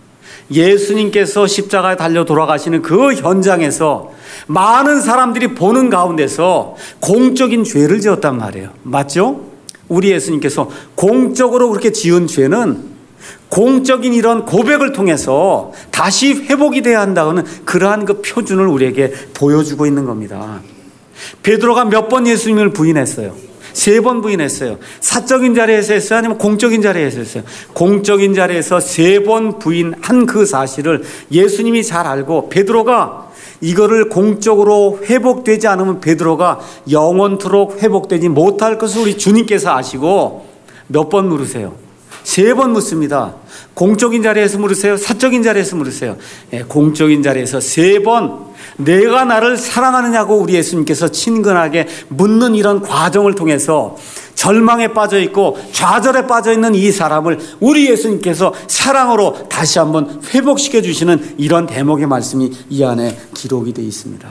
[SPEAKER 1] 예수님께서 십자가에 달려 돌아가시는 그 현장에서 많은 사람들이 보는 가운데서 공적인 죄를 지었단 말이에요. 맞죠? 우리 예수님께서 공적으로 그렇게 지은 죄는 공적인 이런 고백을 통해서 다시 회복이 돼야 한다는 그러한 그 표준을 우리에게 보여주고 있는 겁니다. 베드로가 몇 번 예수님을 부인했어요? 세 번 부인했어요. 사적인 자리에서 했어요? 아니면 공적인 자리에서 했어요? 공적인 자리에서 세 번 부인한 그 사실을 예수님이 잘 알고 베드로가 이거를 공적으로 회복되지 않으면 베드로가 영원토록 회복되지 못할 것을 우리 주님께서 아시고 몇 번 물으세요? 세 번 묻습니다. 공적인 자리에서 물으세요? 사적인 자리에서 물으세요? 네, 공적인 자리에서 세 번 내가 나를 사랑하느냐고 우리 예수님께서 친근하게 묻는 이런 과정을 통해서 절망에 빠져 있고 좌절에 빠져 있는 이 사람을 우리 예수님께서 사랑으로 다시 한번 회복시켜 주시는 이런 대목의 말씀이 이 안에 기록이 되어 있습니다.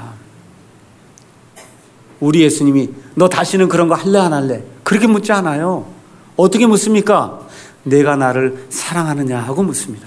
[SPEAKER 1] 우리 예수님이 너 다시는 그런 거 할래 안 할래? 그렇게 묻지 않아요. 어떻게 묻습니까? 내가 나를 사랑하느냐 하고 묻습니다.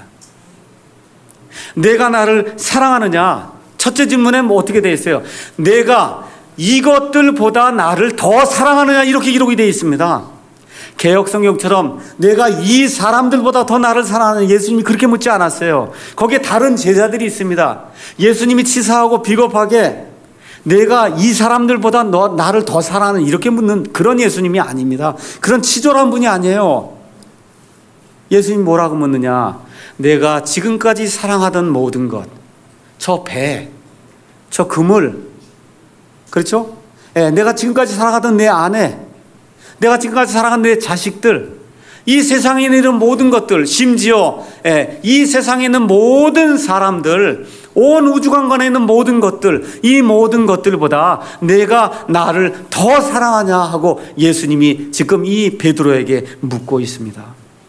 [SPEAKER 1] 내가 나를 사랑하느냐? 첫째 질문에 뭐 어떻게 되어 있어요? 내가 이것들보다 나를 더 사랑하느냐 이렇게 기록이 되어 있습니다. 개역성경처럼 내가 이 사람들보다 더 나를 사랑하는 예수님이 그렇게 묻지 않았어요. 거기에 다른 제자들이 있습니다. 예수님이 치사하고 비겁하게 내가 이 사람들보다 너, 나를 더 사랑하는 이렇게 묻는 그런 예수님이 아닙니다. 그런 치졸한 분이 아니에요. 예수님 뭐라고 묻느냐? 내가 지금까지 사랑하던 모든 것, 저 배, 저 그물, 그렇죠? 예, 내가 지금까지 사랑하던 내 아내, 내가 지금까지 사랑한 내 자식들, 이 세상에 있는 모든 것들, 심지어 예, 이 세상에 있는 모든 사람들, 온 우주관관에 있는 모든 것들, 이 모든 것들보다 내가 나를 더 사랑하냐 하고 예수님이 지금 이 베드로에게 묻고 있습니다.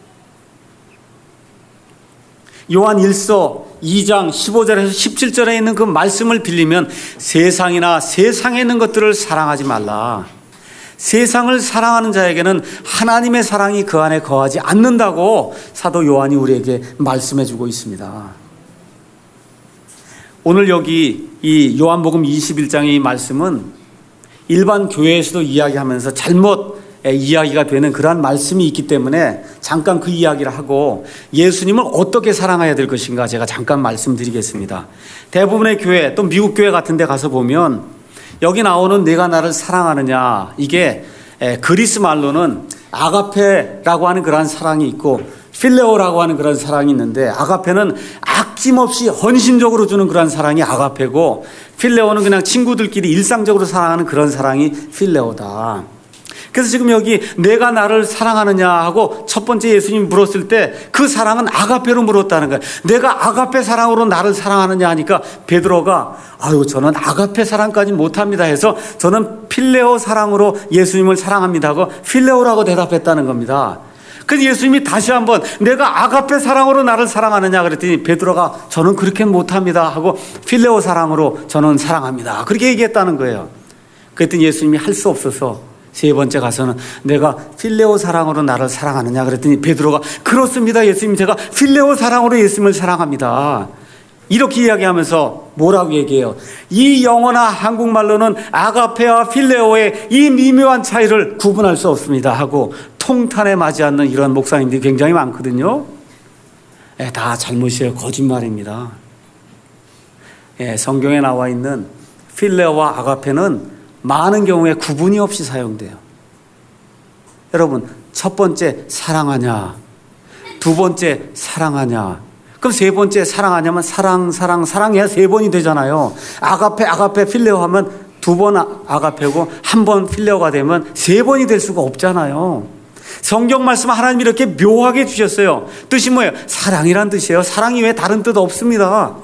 [SPEAKER 1] 요한 일서 이 장 십오 절에서 십칠 절에 있는 그 말씀을 빌리면 세상이나 세상에 있는 것들을 사랑하지 말라. 세상을 사랑하는 자에게는 하나님의 사랑이 그 안에 거하지 않는다고 사도 요한이 우리에게 말씀해 주고 있습니다. 오늘 여기 이 요한복음 이십일 장의 이 말씀은 일반 교회에서도 이야기하면서 잘못 이야기가 되는 그러한 말씀이 있기 때문에 잠깐 그 이야기를 하고 예수님을 어떻게 사랑해야 될 것인가 제가 잠깐 말씀드리겠습니다. 대부분의 교회 또 미국 교회 같은 데 가서 보면 여기 나오는 내가 나를 사랑하느냐 이게 그리스 말로는 아가페라고 하는 그러한 사랑이 있고 필레오라고 하는 그런 사랑이 있는데 아가페는 아낌없이 헌신적으로 주는 그런 사랑이 아가페고 필레오는 그냥 친구들끼리 일상적으로 사랑하는 그런 사랑이 필레오다. 그래서 지금 여기 내가 나를 사랑하느냐 하고 첫 번째 예수님이 물었을 때 그 사랑은 아가페로 물었다는 거예요. 내가 아가페 사랑으로 나를 사랑하느냐 하니까 베드로가 아유 저는 아가페 사랑까지 못합니다 해서 저는 필레오 사랑으로 예수님을 사랑합니다 하고 필레오라고 대답했다는 겁니다. 그래서 예수님이 다시 한번 내가 아가페 사랑으로 나를 사랑하느냐 그랬더니 베드로가 저는 그렇게 못합니다 하고 필레오 사랑으로 저는 사랑합니다 그렇게 얘기했다는 거예요. 그랬더니 예수님이 할 수 없어서 세 번째 가서는 내가 필레오 사랑으로 나를 사랑하느냐 그랬더니 베드로가 그렇습니다 예수님 제가 필레오 사랑으로 예수님을 사랑합니다 이렇게 이야기하면서 뭐라고 얘기해요? 이 영어나 한국말로는 아가페와 필레오의 이 미묘한 차이를 구분할 수 없습니다 하고 통탄에 맞지 않는 이런 목사님들이 굉장히 많거든요. 예, 다 잘못이에요. 거짓말입니다. 예, 성경에 나와 있는 필레오와 아가페는 많은 경우에 구분이 없이 사용돼요. 여러분 첫 번째 사랑하냐 두 번째 사랑하냐 그럼 세 번째 사랑하냐면 사랑 사랑 사랑해야 세 번이 되잖아요. 아가페 아가페 필레오 하면 두 번 아가페고 한 번 필레오가 되면 세 번이 될 수가 없잖아요. 성경 말씀 하나님이 이렇게 묘하게 주셨어요. 뜻이 뭐예요? 사랑이란 뜻이에요. 사랑이 외에 다른 뜻 없습니다.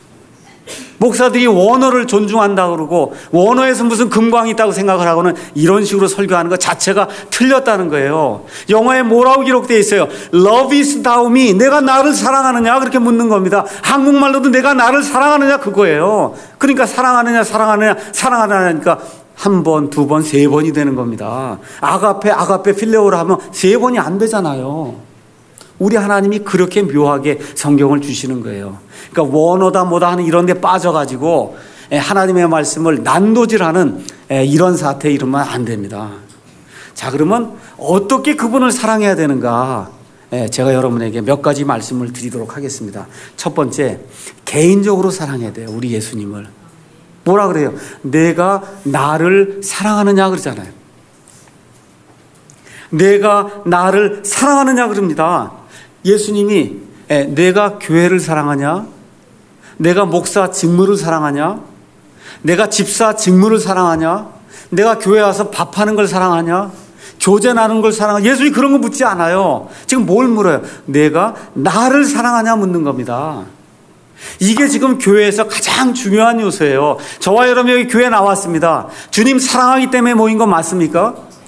[SPEAKER 1] 목사들이 원어를 존중한다고 그러고 원어에서 무슨 금광이 있다고 생각을 하고는 이런 식으로 설교하는 것 자체가 틀렸다는 거예요. 영어에 뭐라고 기록되어 있어요? Love is thou me. 내가 나를 사랑하느냐 그렇게 묻는 겁니다. 한국말로도 내가 나를 사랑하느냐 그거예요. 그러니까 사랑하느냐 사랑하느냐 사랑하느냐니까 한 번, 두 번, 세 번이 되는 겁니다. 아가페 아가페 필레오라 하면 세 번이 안 되잖아요. 우리 하나님이 그렇게 묘하게 성경을 주시는 거예요. 그러니까 원어다 뭐다 하는 이런 데 빠져가지고 하나님의 말씀을 난도질하는 이런 사태에 이르면 안 됩니다. 자, 그러면 어떻게 그분을 사랑해야 되는가? 제가 여러분에게 몇 가지 말씀을 드리도록 하겠습니다. 첫 번째, 개인적으로 사랑해야 돼요. 우리 예수님을. 뭐라 그래요? 내가 나를 사랑하느냐 그러잖아요. 내가 나를 사랑하느냐 그럽니다. 예수님이 내가 교회를 사랑하냐? 내가 목사 직무를 사랑하냐? 내가 집사 직무를 사랑하냐? 내가 교회 와서 밥하는 걸 사랑하냐? 교제 나누는 걸 사랑하냐? 예수님이 그런 거 묻지 않아요. 지금 뭘 물어요? 내가 나를 사랑하냐 묻는 겁니다. 이게 지금 교회에서 가장 중요한 요소예요. 저와 여러분이 여기 교회 나왔습니다. 주님 사랑하기 때문에 모인 건 맞습니까?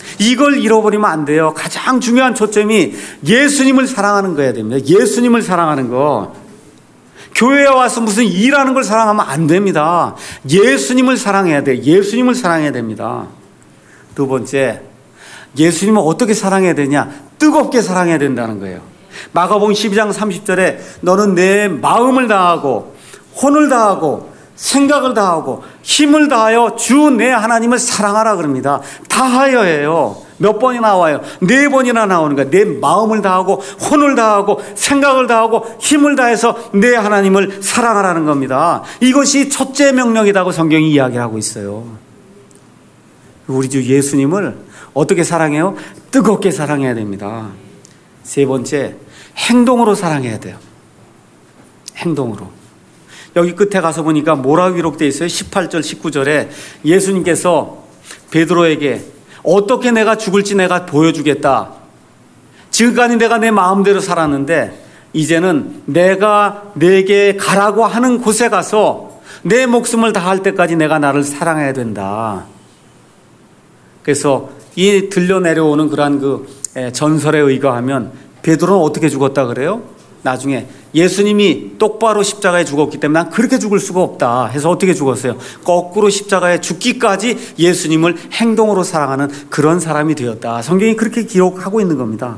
[SPEAKER 1] 이걸 잃어버리면 안 돼요. 가장 중요한 초점이 예수님을 사랑하는 거야 됩니다. 예수님을 사랑하는 거. 교회에 와서 무슨 일하는 걸 사랑하면 안 됩니다. 예수님을 사랑해야 돼요. 예수님을 사랑해야 됩니다. 두 번째, 예수님을 어떻게 사랑해야 되냐? 뜨겁게 사랑해야 된다는 거예요. 마가복음 십이 장 삼십 절에 너는 내 마음을 다하고 혼을 다하고 생각을 다하고 힘을 다하여 주 내 하나님을 사랑하라 그럽니다. 다하여예요. 몇 번이나 나와요? 네 번이나 나오는 거예요. 내 마음을 다하고 혼을 다하고 생각을 다하고 힘을 다해서 내 하나님을 사랑하라는 겁니다. 이것이 첫째 명령이라고 성경이 이야기하고 있어요. 우리 주 예수님을 어떻게 사랑해요? 뜨겁게 사랑해야 됩니다. 세 번째, 행동으로 사랑해야 돼요. 행동으로. 여기 끝에 가서 보니까 뭐라고 기록되어 있어요? 십팔 절 십구 절에 예수님께서 베드로에게 어떻게 내가 죽을지 내가 보여주겠다. 지금까지 내가 내 마음대로 살았는데 이제는 내가 내게 가라고 하는 곳에 가서 내 목숨을 다할 때까지 내가 나를 사랑해야 된다. 그래서 이 들려 내려오는 그러한 그 전설에 의거하면 베드로는 어떻게 죽었다 그래요? 나중에 예수님이 똑바로 십자가에 죽었기 때문에 난 그렇게 죽을 수가 없다 해서 어떻게 죽었어요? 거꾸로 십자가에 죽기까지 예수님을 행동으로 사랑하는 그런 사람이 되었다. 성경이 그렇게 기록하고 있는 겁니다.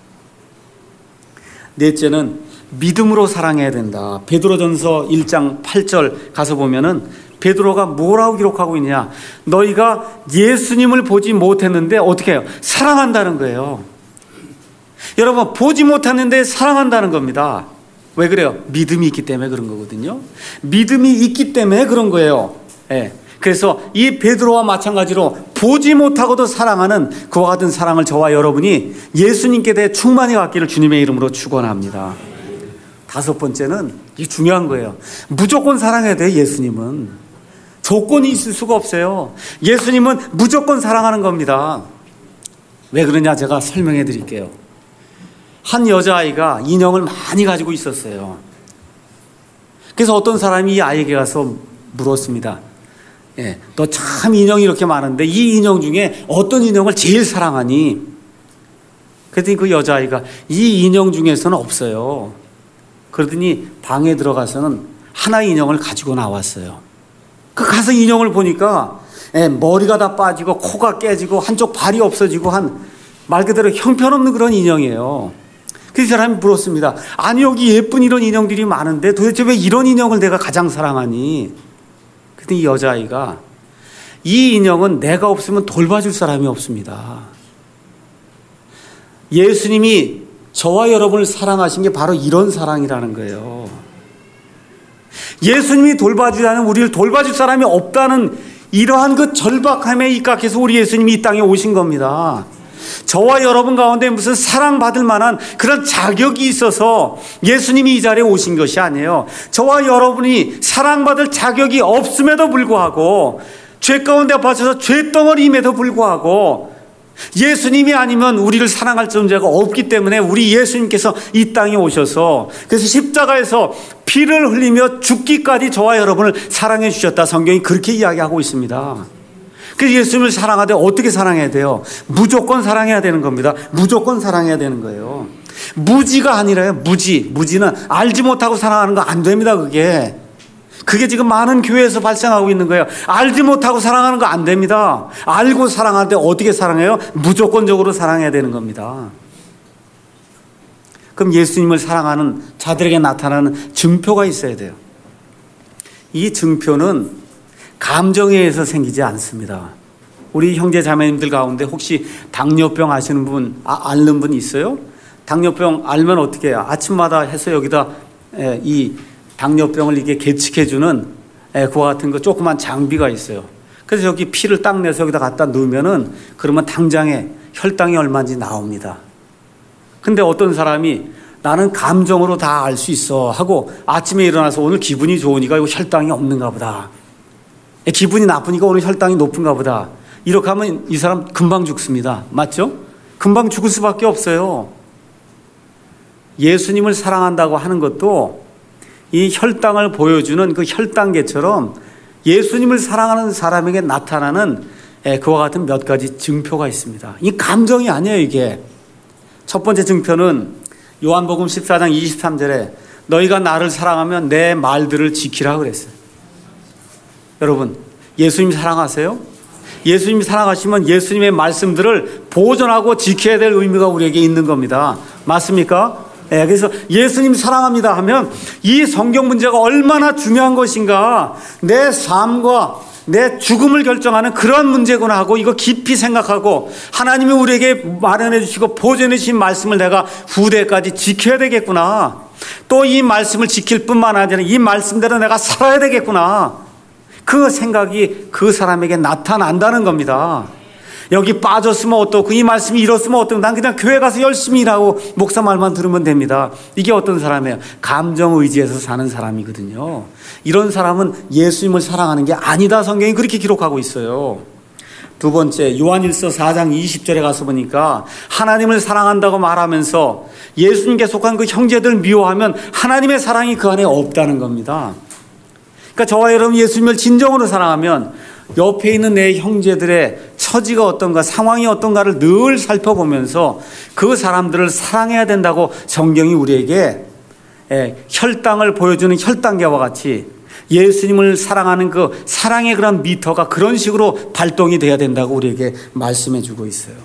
[SPEAKER 1] 넷째는 믿음으로 사랑해야 된다. 베드로전서 일 장 팔 절 가서 보면은 베드로가 뭐라고 기록하고 있냐? 너희가 예수님을 보지 못했는데 어떻게 해요? 사랑한다는 거예요. 여러분, 보지 못했는데 사랑한다는 겁니다. 왜 그래요? 믿음이 있기 때문에 그런 거거든요. 믿음이 있기 때문에 그런 거예요. 예. 그래서 이 베드로와 마찬가지로 보지 못하고도 사랑하는 그와 같은 사랑을 저와 여러분이 예수님께 대해 충만히 갖기를 주님의 이름으로 축원합니다. 다섯 번째는 이게 중요한 거예요. 무조건 사랑해야 돼요. 예수님은 조건이 있을 수가 없어요. 예수님은 무조건 사랑하는 겁니다. 왜 그러냐 제가 설명해 드릴게요. 한 여자아이가 인형을 많이 가지고 있었어요. 그래서 어떤 사람이 이 아이에게 가서 물었습니다. 예, 너 참 인형이 이렇게 많은데 이 인형 중에 어떤 인형을 제일 사랑하니? 그랬더니 그 여자아이가 이 인형 중에서는 없어요. 그러더니 방에 들어가서는 하나의 인형을 가지고 나왔어요. 그 가서 인형을 보니까 예, 머리가 다 빠지고 코가 깨지고 한쪽 발이 없어지고 한 말 그대로 형편없는 그런 인형이에요. 그 사람이 물었습니다. 아니 여기 예쁜 이런 인형들이 많은데 도대체 왜 이런 인형을 내가 가장 사랑하니? 그랬더니 이 여자아이가 이 인형은 내가 없으면 돌봐줄 사람이 없습니다. 예수님이 저와 여러분을 사랑하신 게 바로 이런 사랑이라는 거예요. 예수님이 돌봐주지 않으면 우리를 돌봐줄 사람이 없다는 이러한 그 절박함에 입각해서 우리 예수님이 이 땅에 오신 겁니다. 저와 여러분 가운데 무슨 사랑받을 만한 그런 자격이 있어서 예수님이 이 자리에 오신 것이 아니에요. 저와 여러분이 사랑받을 자격이 없음에도 불구하고 죄 가운데 빠져서 죄덩어리임에도 불구하고 예수님이 아니면 우리를 사랑할 존재가 없기 때문에 우리 예수님께서 이 땅에 오셔서 그래서 십자가에서 피를 흘리며 죽기까지 저와 여러분을 사랑해 주셨다. 성경이 그렇게 이야기하고 있습니다. 그래서 예수님을 사랑하되 어떻게 사랑해야 돼요? 무조건 사랑해야 되는 겁니다. 무조건 사랑해야 되는 거예요. 무지가 아니라요. 무지. 무지는 알지 못하고 사랑하는 거 안 됩니다. 그게. 그게 지금 많은 교회에서 발생하고 있는 거예요. 알지 못하고 사랑하는 거 안 됩니다. 알고 사랑하는데 어떻게 사랑해요? 무조건적으로 사랑해야 되는 겁니다. 그럼 예수님을 사랑하는 자들에게 나타나는 증표가 있어야 돼요. 이 증표는 감정에 의해서 생기지 않습니다. 우리 형제 자매님들 가운데 혹시 당뇨병 아시는 분, 아, 앓는 분 있어요? 당뇨병 알면 어떻게 해요? 아침마다 해서 여기다 에, 이 당뇨병을 이게 계측해주는 에, 그와 같은 거 조그만 장비가 있어요. 그래서 여기 피를 딱 내서 여기다 갖다 넣으면은 그러면 당장에 혈당이 얼마인지 나옵니다. 근데 어떤 사람이 나는 감정으로 다 알 수 있어 하고 아침에 일어나서 오늘 기분이 좋으니까 이거 혈당이 없는가 보다. 기분이 나쁘니까 오늘 혈당이 높은가 보다. 이렇게 하면 이 사람 금방 죽습니다. 맞죠? 금방 죽을 수밖에 없어요. 예수님을 사랑한다고 하는 것도 이 혈당을 보여주는 그 혈당계처럼 예수님을 사랑하는 사람에게 나타나는 예, 그와 같은 몇 가지 증표가 있습니다. 이 감정이 아니에요, 이게. 첫 번째 증표는 요한복음 십사 장 이십삼 절에 너희가 나를 사랑하면 내 말들을 지키라 그랬어요. 여러분, 예수님 사랑하세요? 예수님 사랑하시면 예수님의 말씀들을 보존하고 지켜야 될 의미가 우리에게 있는 겁니다. 맞습니까? 네, 그래서 예수님 사랑합니다 하면 이 성경 문제가 얼마나 중요한 것인가, 내 삶과 내 죽음을 결정하는 그런 문제구나 하고 이거 깊이 생각하고 하나님이 우리에게 마련해 주시고 보존해 주신 말씀을 내가 후대까지 지켜야 되겠구나, 또 이 말씀을 지킬 뿐만 아니라 이 말씀대로 내가 살아야 되겠구나, 그 생각이 그 사람에게 나타난다는 겁니다. 여기 빠졌으면 어떻고 이 말씀이 이렇으면 어떻고 난 그냥 교회 가서 열심히 일하고 목사 말만 들으면 됩니다. 이게 어떤 사람이에요? 감정 의지에서 사는 사람이거든요. 이런 사람은 예수님을 사랑하는 게 아니다. 성경이 그렇게 기록하고 있어요. 두 번째, 요한일서 사 장 이십 절에 가서 보니까 하나님을 사랑한다고 말하면서 예수님께 속한 그 형제들을 미워하면 하나님의 사랑이 그 안에 없다는 겁니다. 그러니까 저와 여러분 예수님을 진정으로 사랑하면 옆에 있는 내 형제들의 처지가 어떤가, 상황이 어떤가를 늘 살펴보면서 그 사람들을 사랑해야 된다고 성경이 우리에게 혈당을 보여주는 혈당계와 같이 예수님을 사랑하는 그 사랑의 그런 미터가 그런 식으로 발동이 돼야 된다고 우리에게 말씀해 주고 있어요.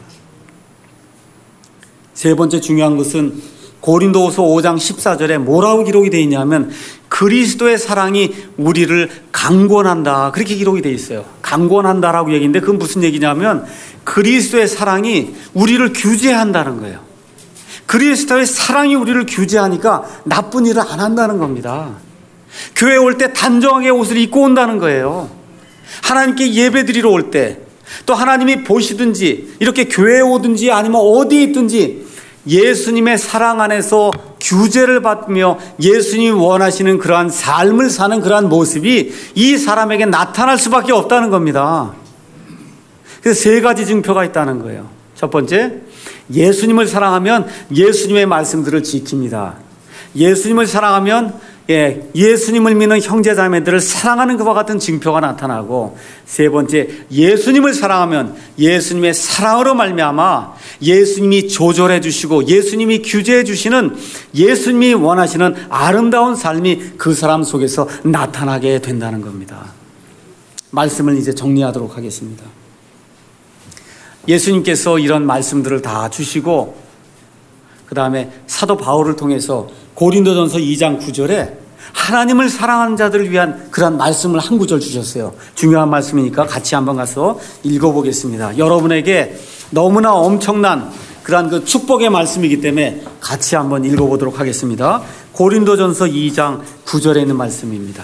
[SPEAKER 1] 세 번째 중요한 것은 고린도후서 오 장 십사 절에 뭐라고 기록이 되어 있냐면 그리스도의 사랑이 우리를 강권한다, 그렇게 기록이 되어 있어요. 강권한다라고 얘기인데 그건 무슨 얘기냐면 그리스도의 사랑이 우리를 규제한다는 거예요. 그리스도의 사랑이 우리를 규제하니까 나쁜 일을 안 한다는 겁니다. 교회에 올 때 단정하게 옷을 입고 온다는 거예요. 하나님께 예배 드리러 올 때, 또 하나님이 보시든지 이렇게 교회에 오든지 아니면 어디에 있든지 예수님의 사랑 안에서 규제를 받으며 예수님이 원하시는 그러한 삶을 사는 그러한 모습이 이 사람에게 나타날 수밖에 없다는 겁니다. 그래서 세 가지 증표가 있다는 거예요. 첫 번째, 예수님을 사랑하면 예수님의 말씀들을 지킵니다. 예수님을 사랑하면 예, 예수님을 믿는 형제자매들을 사랑하는 것과 같은 증표가 나타나고, 세 번째, 예수님을 사랑하면 예수님의 사랑으로 말미암아 예수님이 조절해 주시고 예수님이 규제해 주시는 예수님이 원하시는 아름다운 삶이 그 사람 속에서 나타나게 된다는 겁니다. 말씀을 이제 정리하도록 하겠습니다. 예수님께서 이런 말씀들을 다 주시고 그 다음에 사도 바울을 통해서 고린도전서 이 장 구 절에 하나님을 사랑하는 자들을 위한 그런 말씀을 한 구절 주셨어요. 중요한 말씀이니까 같이 한번 가서 읽어보겠습니다. 여러분에게 너무나 엄청난 그런 그 축복의 말씀이기 때문에 같이 한번 읽어보도록 하겠습니다. 고린도전서 이 장 구 절에 있는 말씀입니다.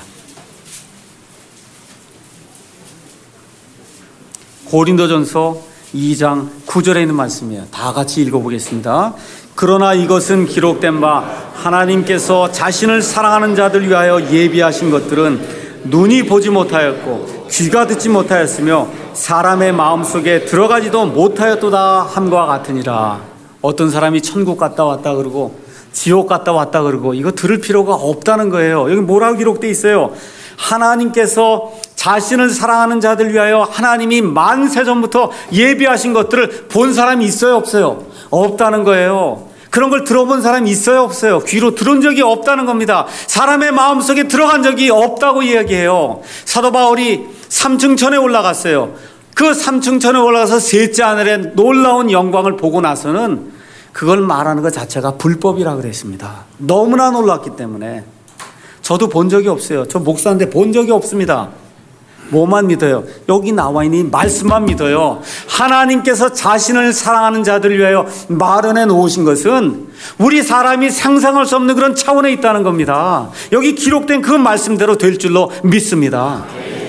[SPEAKER 1] 고린도전서 이 장 구 절에 있는 말씀이에요. 다 같이 읽어보겠습니다. 그러나 이것은 기록된 바 하나님께서 자신을 사랑하는 자들 위하여 예비하신 것들은 눈이 보지 못하였고 귀가 듣지 못하였으며 사람의 마음속에 들어가지도 못하였도다 함과 같으니라. 어떤 사람이 천국 갔다 왔다 그러고 지옥 갔다 왔다 그러고 이거 들을 필요가 없다는 거예요. 여기 뭐라고 기록되어 있어요? 하나님께서 자신을 사랑하는 자들 위하여 하나님이 만세전부터 예비하신 것들을 본 사람이 있어요, 없어요? 없다는 거예요. 그런 걸 들어본 사람이 있어요, 없어요? 귀로 들은 적이 없다는 겁니다. 사람의 마음속에 들어간 적이 없다고 이야기해요. 사도 바울이 삼층천에 올라갔어요. 그 삼층천에 올라가서 셋째 하늘의 놀라운 영광을 보고 나서는 그걸 말하는 것 자체가 불법이라 그랬습니다. 너무나 놀랐기 때문에. 저도 본 적이 없어요. 저 목사인데 본 적이 없습니다. 뭐만 믿어요? 여기 나와 있는 말씀만 믿어요. 하나님께서 자신을 사랑하는 자들을 위하여 마련해 놓으신 것은 우리 사람이 상상할 수 없는 그런 차원에 있다는 겁니다. 여기 기록된 그 말씀대로 될 줄로 믿습니다.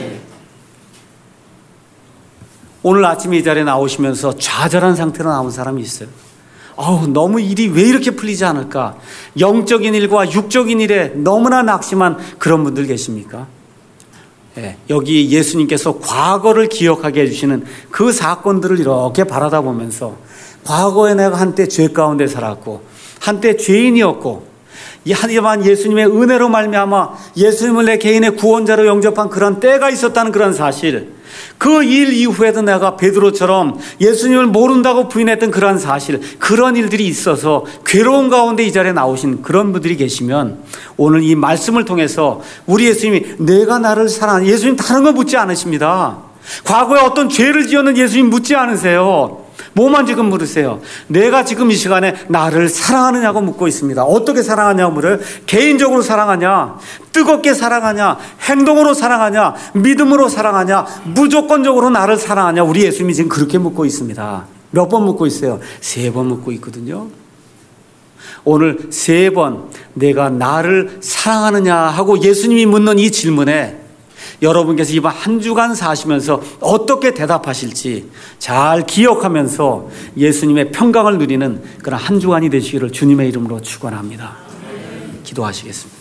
[SPEAKER 1] 오늘 아침에 이 자리에 나오시면서 좌절한 상태로 나온 사람이 있어요. 어우, 너무 일이 왜 이렇게 풀리지 않을까? 영적인 일과 육적인 일에 너무나 낙심한 그런 분들 계십니까? 예, 여기 예수님께서 과거를 기억하게 해주시는 그 사건들을 이렇게 바라다 보면서 과거에 내가 한때 죄 가운데 살았고 한때 죄인이었고 하지만 예수님의 은혜로 말미암아 예수님을 내 개인의 구원자로 영접한 그런 때가 있었다는 그런 사실, 그 일 이후에도 내가 베드로처럼 예수님을 모른다고 부인했던 그런 사실, 그런 일들이 있어서 괴로운 가운데 이 자리에 나오신 그런 분들이 계시면 오늘 이 말씀을 통해서 우리 예수님이 내가 나를 사랑하는, 예수님 다른 거 묻지 않으십니다. 과거에 어떤 죄를 지었는 예수님 묻지 않으세요. 뭐만 지금 물으세요? 내가 지금 이 시간에 나를 사랑하느냐고 묻고 있습니다. 어떻게 사랑하냐고 물어요. 개인적으로 사랑하냐, 뜨겁게 사랑하냐, 행동으로 사랑하냐, 믿음으로 사랑하냐, 무조건적으로 나를 사랑하냐. 우리 예수님이 지금 그렇게 묻고 있습니다. 몇 번 묻고 있어요? 세 번 묻고 있거든요. 오늘 세 번 내가 나를 사랑하느냐 하고 예수님이 묻는 이 질문에 여러분께서 이번 한 주간 사시면서 어떻게 대답하실지 잘 기억하면서 예수님의 평강을 누리는 그런 한 주간이 되시기를 주님의 이름으로 축원합니다. 기도하시겠습니다.